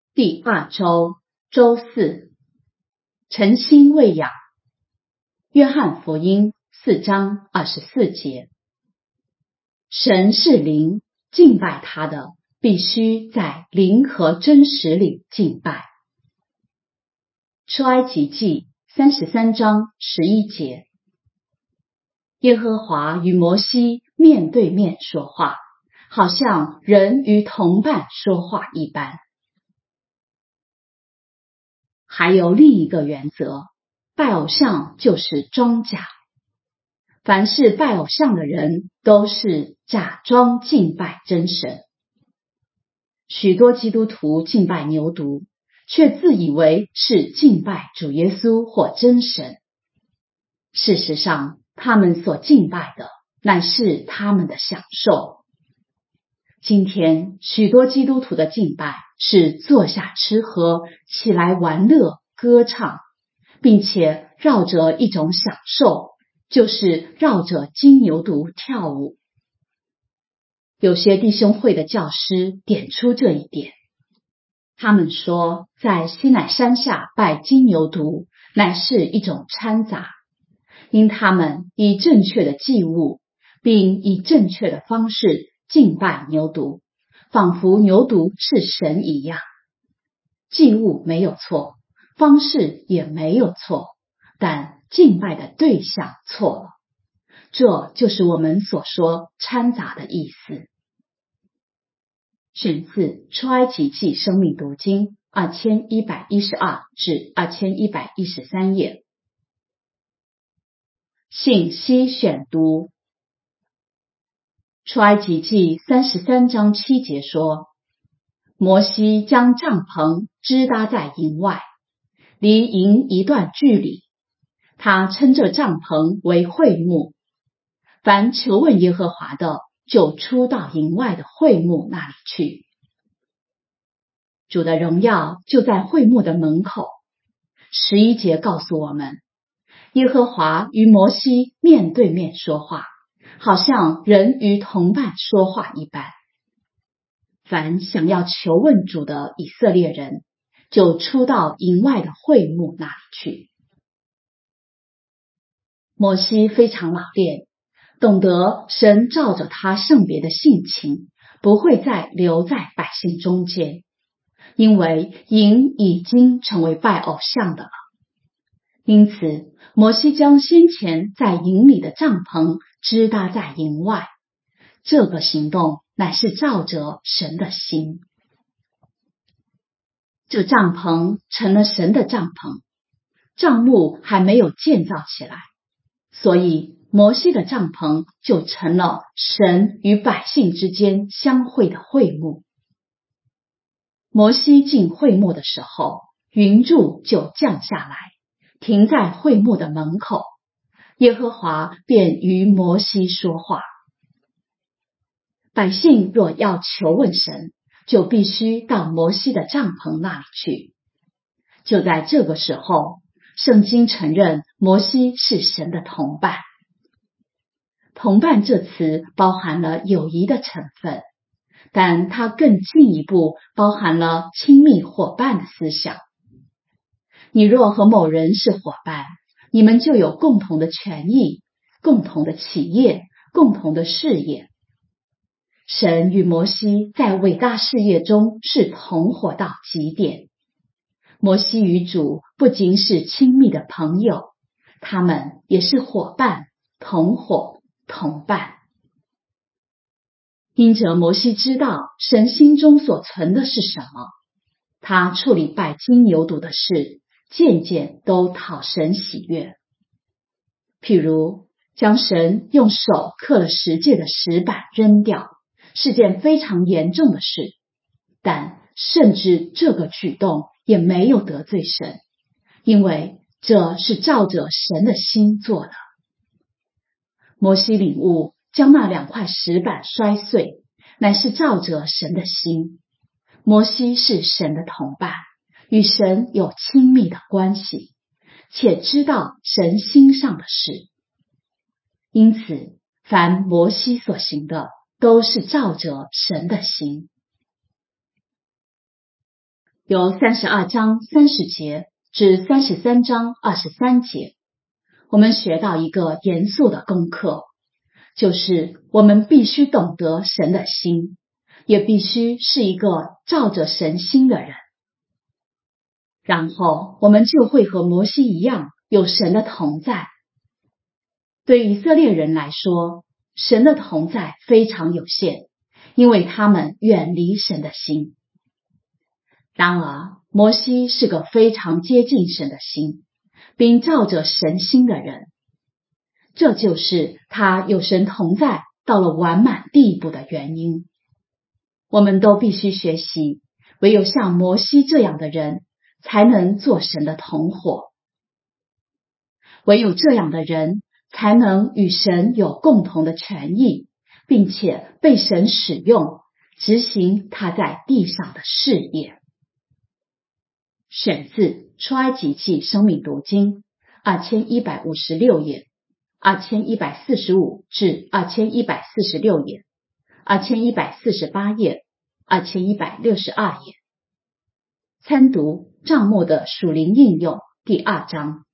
第2周，周四，诚心喂养。约翰福音4章24节。神是灵，敬拜他的必须在灵和真实里敬拜。出埃及记33章11节。耶和华与摩西面对面说话，好像人与同伴说话一般。还有另一个原则，拜偶像就是装假。凡是拜偶像的人，都是假装敬拜真神。许多基督徒敬拜牛犊，却自以为是敬拜主耶稣或真神。事实上，他们所敬拜的乃是他们的享受。今天许多基督徒的敬拜是坐下吃喝，起来玩乐歌唱，并且绕着一种享受，就是绕着金牛犊跳舞。有些弟兄会的教师点出这一点，他们说在西乃山下拜金牛犊乃是一种掺杂，因他们以正确的祭物并以正确的方式敬拜牛犊，仿佛牛犊是神一样。祭物没有错，方式也没有错，但敬拜的对象错了。这就是我们所说掺杂的意思。选自出埃及记生命读经2112至2113页。信息选读。出埃及记33章7节说，摩西将帐篷支搭在营外，离营一段距离，他称这帐篷为会幕。凡求问耶和华的，就出到营外的会幕那里去。主的荣耀就在会幕的门口。11节告诉我们，耶和华与摩西面对面说话，好像人与同伴说话一般。凡想要求问主的以色列人，就出到营外的会幕那里去。摩西非常老练，懂得神照着他圣别的性情，不会再留在百姓中间，因为营已经成为拜偶像的了。因此，摩西将先前在营里的帐篷支搭在营外，这个行动乃是照着神的心。这帐篷成了神的帐篷，帐幕还没有建造起来，所以摩西的帐篷就成了神与百姓之间相会的会幕。摩西进会幕的时候，云柱就降下来，停在会幕的门口，耶和华便与摩西说话。百姓若要求问神，就必须到摩西的帐篷那里去。就在这个时候，圣经承认摩西是神的同伴。同伴这词包含了友谊的成分，但它更进一步包含了亲密伙伴的思想。你若和某人是伙伴，你们就有共同的权益、共同的企业、共同的事业。神与摩西在伟大事业中是同伙到极点。摩西与主不仅是亲密的朋友，他们也是伙伴、同伙、同伴。因着摩西知道神心中所存的是什么，他处理拜金牛犊的事，件件都讨神喜悦。譬如将神用手刻了十诫的石板扔掉，是件非常严重的事，但甚至这个举动也没有得罪神，因为这是照着神的心做的。摩西领悟将那2块石板摔碎，乃是照着神的心。摩西是神的同伴，与神有亲密的关系，且知道神心上的事。因此，凡摩西所行的，都是照着神的心。 由32章30节至33章23节，我们学到一个严肃的功课，就是我们必须懂得神的心，也必须是一个照着神心的人。然后我们就会和摩西一样，有神的同在。对以色列人来说，神的同在非常有限，因为他们远离神的心。然而，摩西是个非常接近神的心，并照着神心的人，这就是他有神同在到了完满地步的原因。我们都必须学习，唯有像摩西这样的人，才能做神的同伙。唯有这样的人，才能与神有共同的权益，并且被神使用，执行他在地上的事业。选自出埃及记生命读经2156页、2145至2146页、2148页、2162页。参读账目的属灵应用第2章。